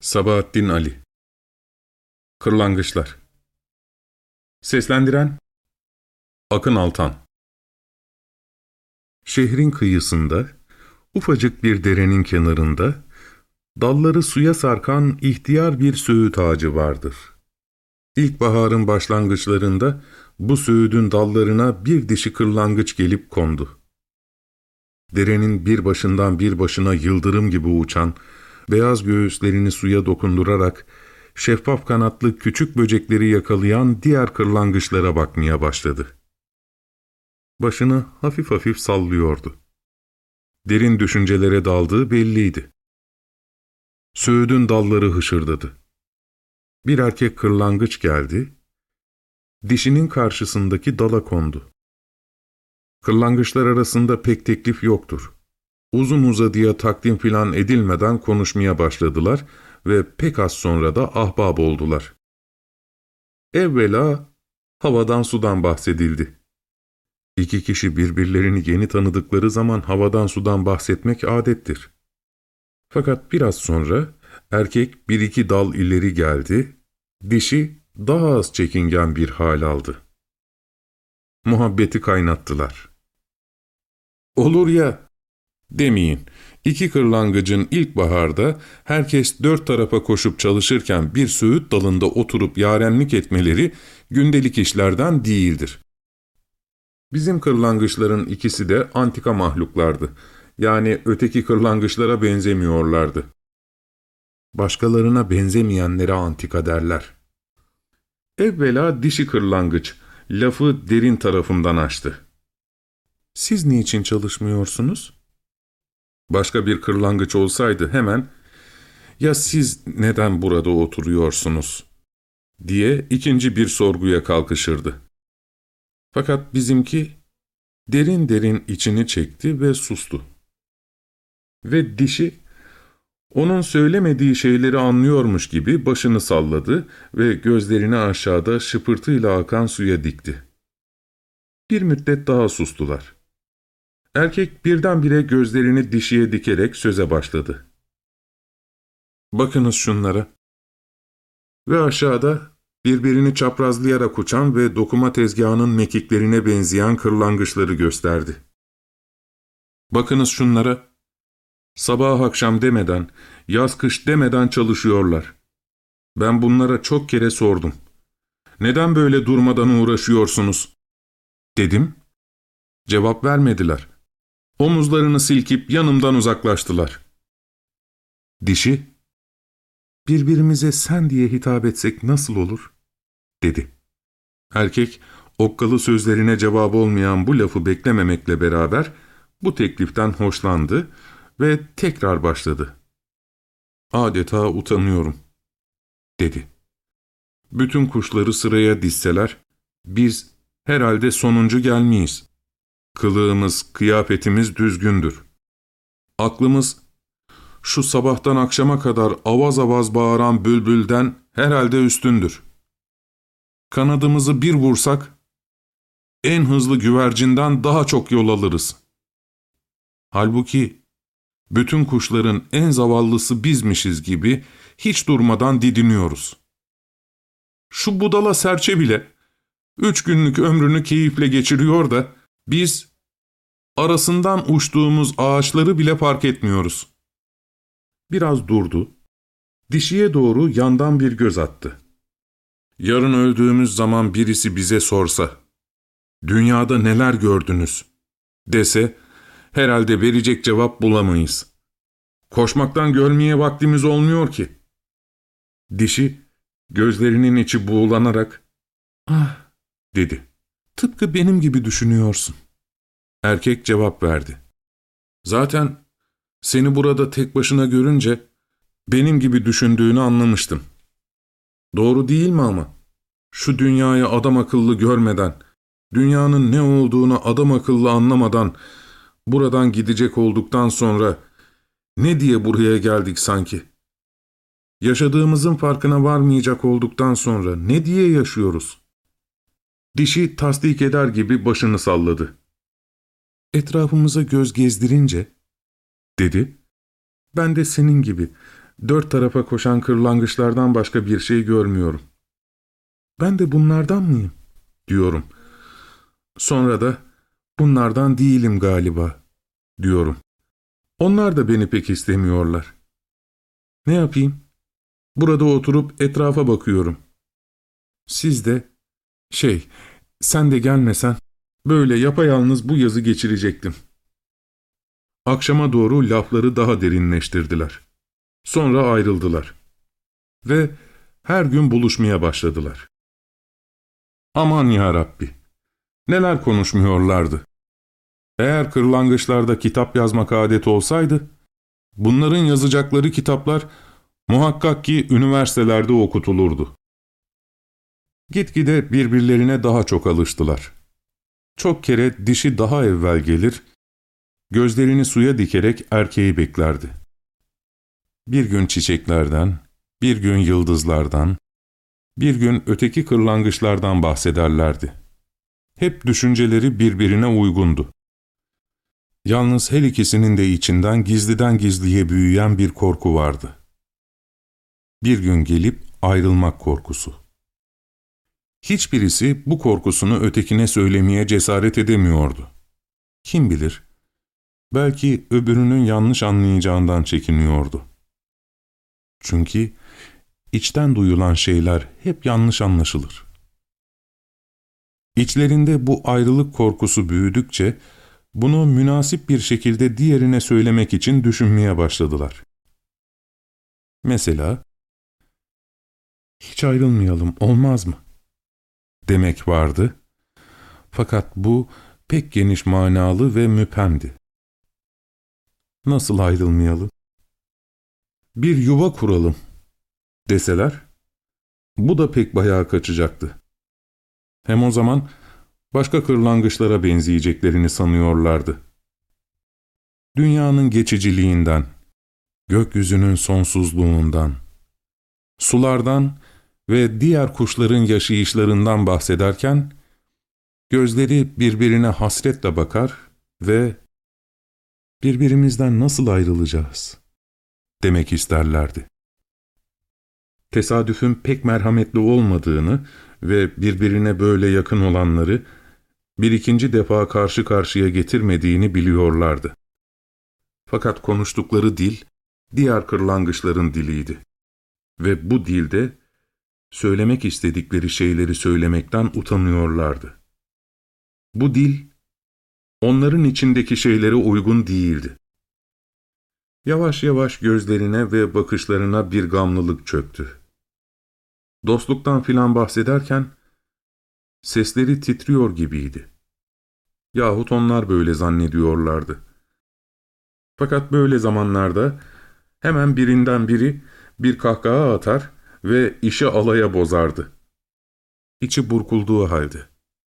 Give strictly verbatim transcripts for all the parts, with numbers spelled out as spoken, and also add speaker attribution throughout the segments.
Speaker 1: Sabahattin Ali. Kırlangıçlar. Seslendiren Akın Altan. Şehrin kıyısında, ufacık bir derenin kenarında, dalları suya sarkan ihtiyar bir söğüt ağacı vardır. İlkbaharın başlangıçlarında bu söğüdün dallarına bir dişi kırlangıç gelip kondu. Derenin bir başından bir başına yıldırım gibi uçan, beyaz göğüslerini suya dokundurarak, şeffaf kanatlı küçük böcekleri yakalayan diğer kırlangıçlara bakmaya başladı. Başını hafif hafif sallıyordu. Derin düşüncelere daldığı belliydi. Söğüdün dalları hışırdadı. Bir erkek kırlangıç geldi, dişinin karşısındaki dala kondu. Kırlangıçlar arasında pek teklif yoktur. Uzun uzadıya takdim filan edilmeden konuşmaya başladılar ve pek az sonra da ahbap oldular. Evvela havadan sudan bahsedildi. İki kişi birbirlerini yeni tanıdıkları zaman havadan sudan bahsetmek adettir. Fakat biraz sonra erkek bir iki dal ileri geldi, dişi daha az çekingen bir hal aldı. Muhabbeti kaynattılar. Olur ya demeyin, iki kırlangıcın ilkbaharda herkes dört tarafa koşup çalışırken bir söğüt dalında oturup yarenlik etmeleri gündelik işlerden değildir. Bizim kırlangıçların ikisi de antika mahluklardı. Yani öteki kırlangıçlara benzemiyorlardı. Başkalarına benzemeyenlere antika derler. Evvela dişi kırlangıç lafı derin tarafından açtı. Siz niçin çalışmıyorsunuz? Başka bir kırlangıç olsaydı hemen, ya siz neden burada oturuyorsunuz diye ikinci bir sorguya kalkışırdı. Fakat bizimki derin derin içini çekti ve sustu. Ve dişi, onun söylemediği şeyleri anlıyormuş gibi başını salladı ve gözlerini aşağıda şıpırtıyla akan suya dikti. Bir müddet daha sustular. Erkek birdenbire gözlerini dişiye dikerek söze başladı. Bakınız şunlara. Ve aşağıda birbirini çaprazlayarak uçan ve dokuma tezgahının mekiklerine benzeyen kırlangıçları gösterdi. Bakınız şunlara. Sabah akşam demeden, yaz kış demeden çalışıyorlar. Ben bunlara çok kere sordum. Neden böyle durmadan uğraşıyorsunuz? Dedim. Cevap vermediler. Omuzlarını silkip yanımdan uzaklaştılar. Dişi, birbirimize sen diye hitap etsek nasıl olur? Dedi. Erkek, okkalı sözlerine cevap olmayan bu lafı beklememekle beraber bu tekliften hoşlandı ve tekrar başladı. Adeta utanıyorum, dedi. Bütün kuşları sıraya dizseler, biz herhalde sonuncu gelmeyiz. Kılığımız, kıyafetimiz düzgündür. Aklımız, şu sabahtan akşama kadar avaz avaz bağıran bülbülden herhalde üstündür. Kanadımızı bir vursak, en hızlı güvercinden daha çok yol alırız. Halbuki, bütün kuşların en zavallısı bizmişiz gibi hiç durmadan didiniyoruz. Şu budala serçe bile, üç günlük ömrünü keyifle geçiriyor da, biz, arasından uçtuğumuz ağaçları bile fark etmiyoruz. Biraz durdu, dişiye doğru yandan bir göz attı. Yarın öldüğümüz zaman birisi bize sorsa, dünyada neler gördünüz, dese, herhalde verecek cevap bulamayız. Koşmaktan görmeye vaktimiz olmuyor ki. Dişi, gözlerinin içi buğulanarak, ah, dedi. Tıpkı benim gibi düşünüyorsun. Erkek cevap verdi. Zaten seni burada tek başına görünce benim gibi düşündüğünü anlamıştım. Doğru değil mi ama? Şu dünyayı adam akıllı görmeden, dünyanın ne olduğunu adam akıllı anlamadan, buradan gidecek olduktan sonra ne diye buraya geldik sanki? Yaşadığımızın farkına varmayacak olduktan sonra ne diye yaşıyoruz? Dişi tasdik eder gibi başını salladı. Etrafımıza göz gezdirince, dedi, ben de senin gibi, dört tarafa koşan kırlangıçlardan başka bir şey görmüyorum. Ben de bunlardan mıyım? Diyorum. Sonra da bunlardan değilim galiba, diyorum. Onlar da beni pek istemiyorlar. Ne yapayım? Burada oturup etrafa bakıyorum. Siz de, şey, sen de gelmesen, böyle yapayalnız bu yazı geçirecektim. Akşama doğru lafları daha derinleştirdiler. Sonra ayrıldılar. Ve her gün buluşmaya başladılar. Aman ya Rabbi! Neler konuşmuyorlardı. Eğer kırlangıçlarda kitap yazmak adet olsaydı, bunların yazacakları kitaplar muhakkak ki üniversitelerde okutulurdu. Gitgide birbirlerine daha çok alıştılar. Çok kere dişi daha evvel gelir, gözlerini suya dikerek erkeği beklerdi. Bir gün çiçeklerden, bir gün yıldızlardan, bir gün öteki kırlangıçlardan bahsederlerdi. Hep düşünceleri birbirine uygundu. Yalnız her ikisinin de içinden gizliden gizliye büyüyen bir korku vardı. Bir gün gelip ayrılmak korkusu. Hiçbirisi bu korkusunu ötekine söylemeye cesaret edemiyordu. Kim bilir, belki öbürünün yanlış anlayacağından çekiniyordu. Çünkü içten duyulan şeyler hep yanlış anlaşılır. İçlerinde bu ayrılık korkusu büyüdükçe, bunu münasip bir şekilde diğerine söylemek için düşünmeye başladılar. Mesela, hiç ayrılmayalım, olmaz mı? Demek vardı. Fakat bu pek geniş manalı ve müphemdi. Nasıl ayrılmayalım? Bir yuva kuralım deseler, bu da pek bayağı kaçacaktı. Hem o zaman başka kırlangıçlara benzeyeceklerini sanıyorlardı. Dünyanın geçiciliğinden, gökyüzünün sonsuzluğundan, sulardan ve diğer kuşların yaşayışlarından bahsederken, gözleri birbirine hasretle bakar ve birbirimizden nasıl ayrılacağız demek isterlerdi. Tesadüfün pek merhametli olmadığını ve birbirine böyle yakın olanları bir ikinci defa karşı karşıya getirmediğini biliyorlardı. Fakat konuştukları dil, diğer kırlangıçların diliydi. Ve bu dilde söylemek istedikleri şeyleri söylemekten utanıyorlardı. Bu dil, onların içindeki şeylere uygun değildi. Yavaş yavaş gözlerine ve bakışlarına bir gamlılık çöktü. Dostluktan filan bahsederken, sesleri titriyor gibiydi. Yahut onlar böyle zannediyorlardı. Fakat böyle zamanlarda hemen birinden biri bir kahkaha atar ve işi alaya bozardı. İçi burkulduğu halde.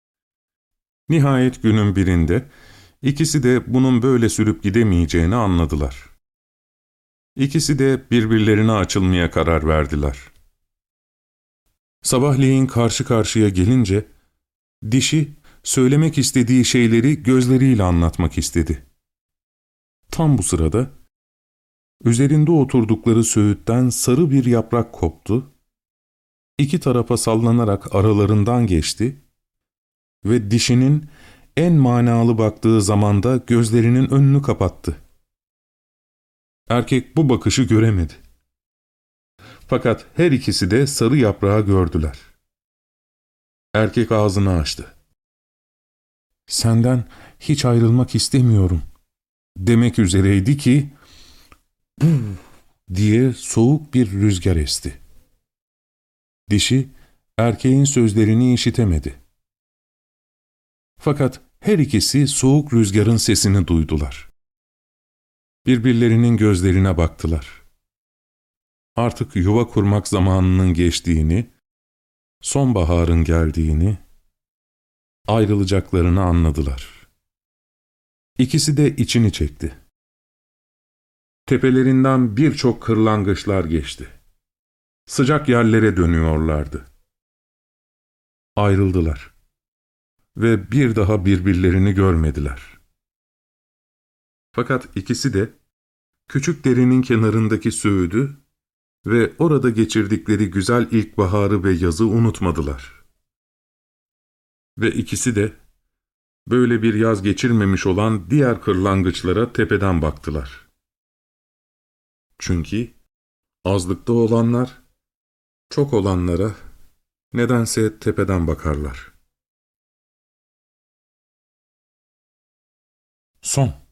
Speaker 1: Nihayet günün birinde ikisi de bunun böyle sürüp gidemeyeceğini anladılar. İkisi de birbirlerine açılmaya karar verdiler. Sabahleyin karşı karşıya gelince, dişi söylemek istediği şeyleri gözleriyle anlatmak istedi. Tam bu sırada, üzerinde oturdukları söğütten sarı bir yaprak koptu, iki tarafa sallanarak aralarından geçti ve dişinin en manalı baktığı zamanda gözlerinin önünü kapattı. Erkek bu bakışı göremedi. Fakat her ikisi de sarı yaprağı gördüler. Erkek ağzını açtı. "Senden hiç ayrılmak istemiyorum," demek üzereydi ki, "Buh!" diye soğuk bir rüzgar esti. Dişi, erkeğin sözlerini işitemedi. Fakat her ikisi soğuk rüzgarın sesini duydular. Birbirlerinin gözlerine baktılar. Artık yuva kurmak zamanının geçtiğini, sonbaharın geldiğini, ayrılacaklarını anladılar. İkisi de içini çekti. Tepelerinden birçok kırlangıçlar geçti. Sıcak yerlere dönüyorlardı. Ayrıldılar ve bir daha birbirlerini görmediler. Fakat ikisi de küçük derenin kenarındaki söğüdü ve orada geçirdikleri güzel ilkbaharı ve yazı unutmadılar. Ve ikisi de böyle bir yaz geçirmemiş olan diğer kırlangıçlara tepeden baktılar. Çünkü azlıkta olanlar, çok olanlara nedense tepeden bakarlar. Son.